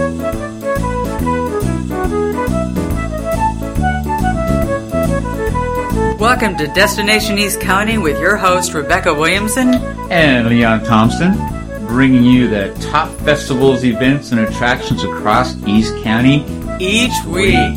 Welcome to Destination East County with your host, Rebecca Williamson and Leon Thompson, bringing you the top festivals, events, and attractions across East County each week.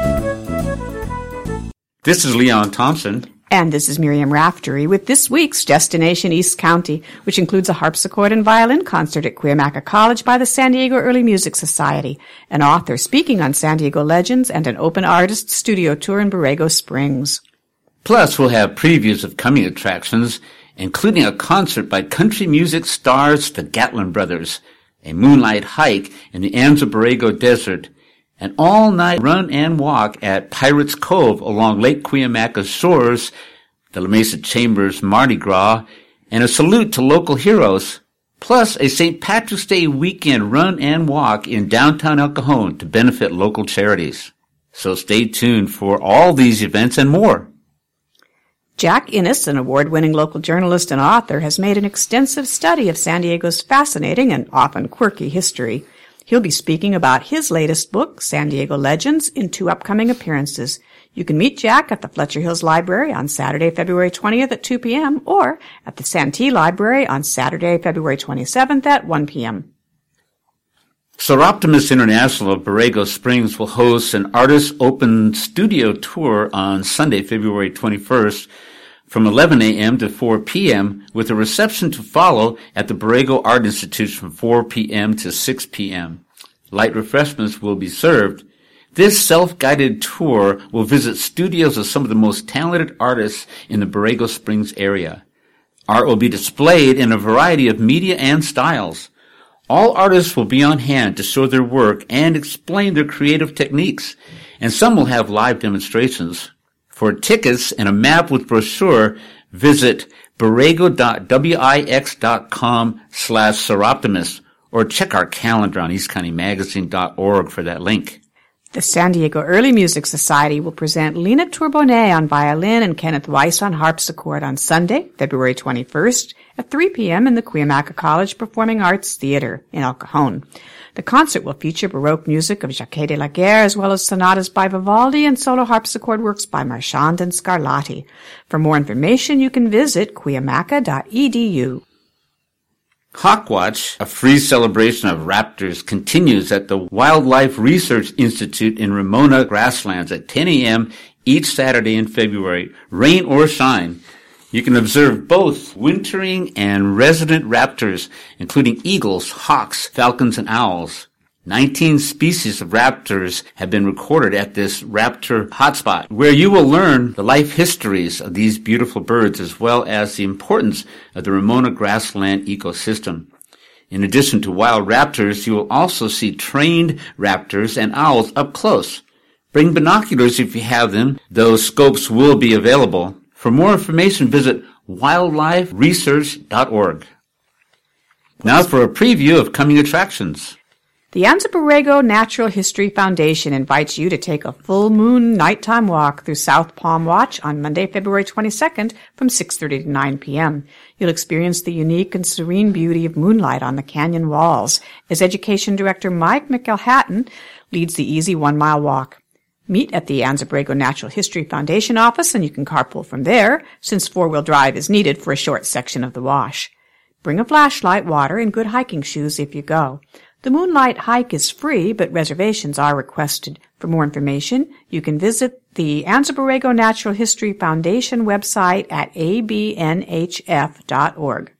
This is Leon Thompson. And this is Miriam Raftery with this week's Destination East County, which includes a harpsichord and violin concert at Cuyamaca College by the San Diego Early Music Society, an author speaking on San Diego legends, and an open artist studio tour in Borrego Springs. Plus, we'll have previews of coming attractions, including a concert by country music stars the Gatlin Brothers, a moonlight hike in the Anza Borrego Desert, an all-night run and walk at Pirates Cove along Lake Cuyamaca's shores, the La Mesa Chambers Mardi Gras, and a salute to local heroes, plus a St. Patrick's Day weekend run and walk in downtown El Cajon to benefit local charities. So stay tuned for all these events and more. Jack Innes, an award-winning local journalist and author, has made an extensive study of San Diego's fascinating and often quirky history. He'll be speaking about his latest book, San Diego Legends, in 2 upcoming appearances. You can meet Jack at the Fletcher Hills Library on Saturday, February 20th at 2 p.m. or at the Santee Library on Saturday, February 27th at 1 p.m. Soroptimist International of Borrego Springs will host an artist open studio tour on Sunday, February 21st from 11 a.m. to 4 p.m. with a reception to follow at the Borrego Art Institute from 4 p.m. to 6 p.m. Light refreshments will be served. This self-guided tour will visit studios of some of the most talented artists in the Borrego Springs area. Art will be displayed in a variety of media and styles. All artists will be on hand to show their work and explain their creative techniques, and some will have live demonstrations. For tickets and a map with brochure, visit borrego.wix.com/Soroptimist or check our calendar on eastcountymagazine.org for that link. The San Diego Early Music Society will present Lena Tourbonnet on violin and Kenneth Weiss on harpsichord on Sunday, February 21st at 3 p.m. in the Cuyamaca College Performing Arts Theater in El Cajon. The concert will feature Baroque music of Jacques de la Guerre as well as sonatas by Vivaldi and solo harpsichord works by Marchand and Scarlatti. For more information, you can visit cuyamaca.edu. Hawkwatch, a free celebration of raptors, continues at the Wildlife Research Institute in Ramona Grasslands at 10 a.m. each Saturday in February, rain or shine. You can observe both wintering and resident raptors, including eagles, hawks, falcons, and owls. 19 species of raptors have been recorded at this raptor hotspot, where you will learn the life histories of these beautiful birds as well as the importance of the Ramona grassland ecosystem. In addition to wild raptors, you will also see trained raptors and owls up close. Bring binoculars if you have them. Those scopes will be available. For more information, visit wildliferesearch.org. Now for a preview of coming attractions. The Anza Borrego Natural History Foundation invites you to take a full moon nighttime walk through South Palm Watch on Monday, February 22nd from 6:30 to 9 p.m. You'll experience the unique and serene beauty of moonlight on the canyon walls as Education Director Mike McElhatton leads the easy 1-mile walk. Meet at the Anza Borrego Natural History Foundation office, and you can carpool from there, since 4-wheel drive is needed for a short section of the wash. Bring a flashlight, water, and good hiking shoes if you go. The moonlight hike is free, but reservations are requested. For more information, you can visit the Anza Borrego Natural History Foundation website at abnhf.org.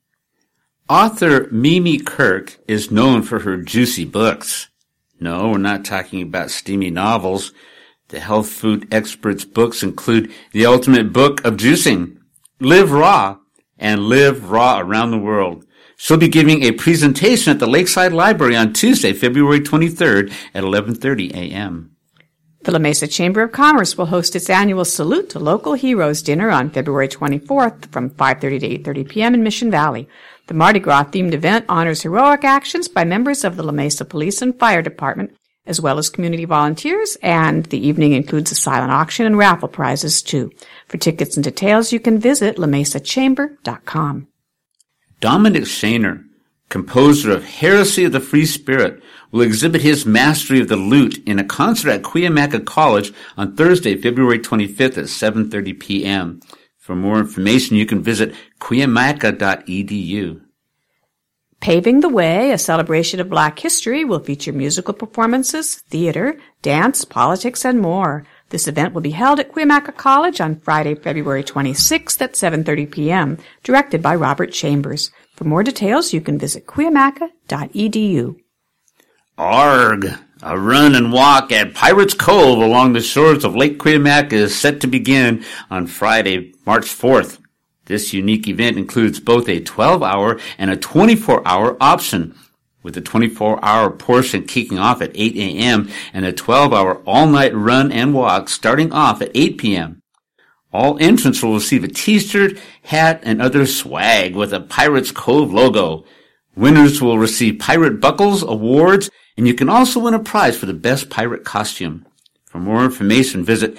Author Mimi Kirk is known for her juicy books. No, we're not talking about steamy novels. The health food experts' books include The Ultimate Book of Juicing, Live Raw, and Live Raw Around the World. She'll be giving a presentation at the Lakeside Library on Tuesday, February 23rd at 11:30 a.m. The La Mesa Chamber of Commerce will host its annual Salute to Local Heroes dinner on February 24th from 5:30 to 8:30 p.m. in Mission Valley. The Mardi Gras-themed event honors heroic actions by members of the La Mesa Police and Fire Department, as well as community volunteers, and the evening includes a silent auction and raffle prizes, too. For tickets and details, you can visit lamesachamber.com. Dominic Shaner, composer of Heresy of the Free Spirit, will exhibit his mastery of the lute in a concert at Cuyamaca College on Thursday, February 25th at 7:30 p.m. For more information, you can visit cuyamaca.edu. Paving the Way, a celebration of Black history, will feature musical performances, theater, dance, politics, and more. This event will be held at Cuyamaca College on Friday, February 26th at 7:30 p.m., directed by Robert Chambers. For more details, you can visit cuyamaca.edu. ARG, a run and walk at Pirates Cove along the shores of Lake Cuyamaca is set to begin on Friday, March 4th. This unique event includes both a 12-hour and a 24-hour option, with the 24-hour portion kicking off at 8 a.m. and a 12-hour all-night run and walk starting off at 8 p.m. All entrants will receive a t-shirt, hat, and other swag with a Pirates Cove logo. Winners will receive pirate buckles, awards, and you can also win a prize for the best pirate costume. For more information, visit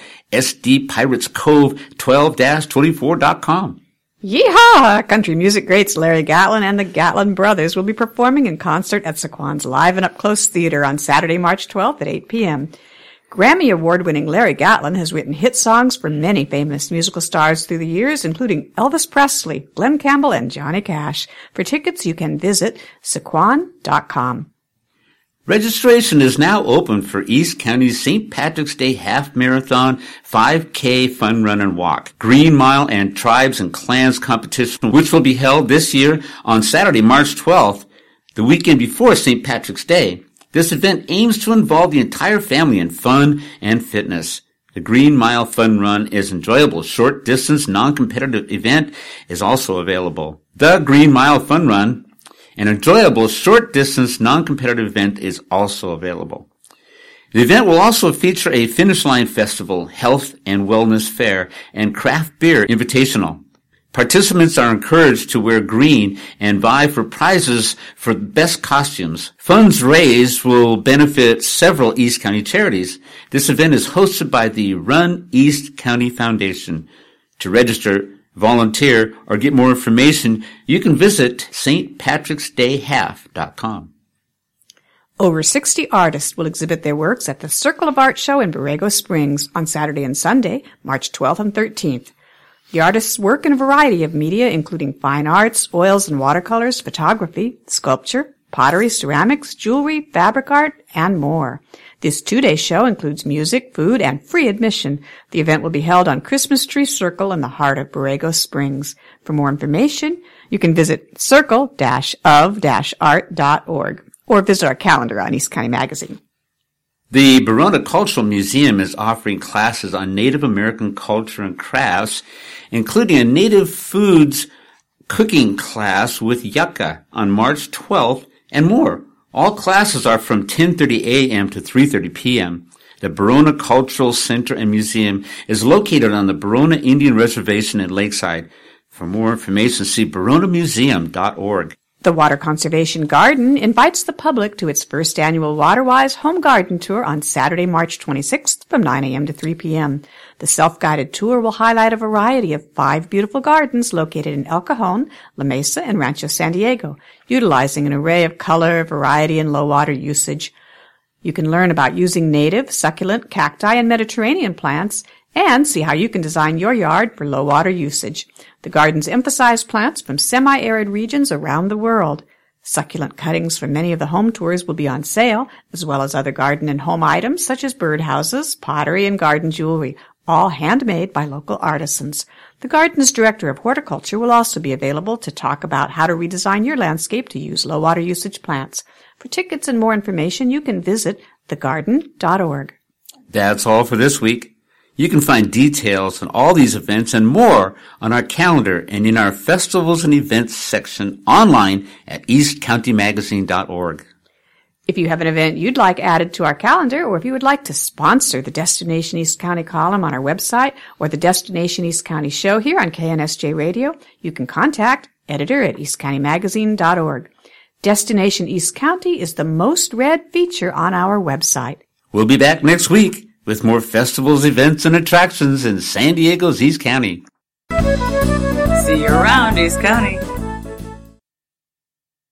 sdpiratescove12-24.com. Yeehaw! Country music greats Larry Gatlin and the Gatlin Brothers will be performing in concert at Saquon's Live and Up Close Theater on Saturday, March 12th at 8 p.m. Grammy Award-winning Larry Gatlin has written hit songs for many famous musical stars through the years, including Elvis Presley, Glen Campbell, and Johnny Cash. For tickets, you can visit Saquon.com. Registration is now open for East County's St. Patrick's Day Half Marathon 5K Fun Run and Walk, Green Mile, and Tribes and Clans competition, which will be held this year on Saturday, March 12th, the weekend before St. Patrick's Day. This event aims to involve the entire family in fun and fitness. The Green Mile Fun Run is enjoyable. Short-distance, non-competitive event is also available. The Green Mile Fun Run, an enjoyable short-distance, non-competitive event, is also available. The event will also feature a Finish Line Festival, health and wellness fair, and craft beer invitational. Participants are encouraged to wear green and vie for prizes for best costumes. Funds raised will benefit several East County charities. This event is hosted by the Run East County Foundation. To register, volunteer, or get more information, you can visit stpatricksdayhalf.com. Over 60 artists will exhibit their works at the Circle of Art Show in Borrego Springs on Saturday and Sunday, March 12th and 13th. The artists work in a variety of media, including fine arts, oils and watercolors, photography, sculpture, pottery, ceramics, jewelry, fabric art, and more. This two-day show includes music, food, and free admission. The event will be held on Christmas Tree Circle in the heart of Borrego Springs. For more information, you can visit circle-of-art.org or visit our calendar on East County Magazine. The Barona Cultural Museum is offering classes on Native American culture and crafts, including a native foods cooking class with yucca on March 12th and more. All classes are from 10:30 a.m. to 3:30 p.m. The Barona Cultural Center and Museum is located on the Barona Indian Reservation in Lakeside. For more information, see baronamuseum.org. The Water Conservation Garden invites the public to its first annual Waterwise Home Garden Tour on Saturday, March 26th from 9 a.m. to 3 p.m. The self-guided tour will highlight a variety of 5 beautiful gardens located in El Cajon, La Mesa, and Rancho San Diego, utilizing an array of color, variety, and low water usage. You can learn about using native, succulent, cacti, and Mediterranean plants, and see how you can design your yard for low water usage. The gardens emphasize plants from semi-arid regions around the world. Succulent cuttings from many of the home tours will be on sale, as well as other garden and home items such as birdhouses, pottery, and garden jewelry, all handmade by local artisans. The garden's director of horticulture will also be available to talk about how to redesign your landscape to use low water usage plants. For tickets and more information, you can visit thegarden.org. That's all for this week. You can find details on all these events and more on our calendar and in our festivals and events section online at eastcountymagazine.org. If you have an event you'd like added to our calendar, or if you would like to sponsor the Destination East County column on our website or the Destination East County show here on KNSJ Radio, you can contact editor at eastcountymagazine.org. Destination East County is the most read feature on our website. We'll be back next week with more festivals, events, and attractions in San Diego's East County. See you around, East County.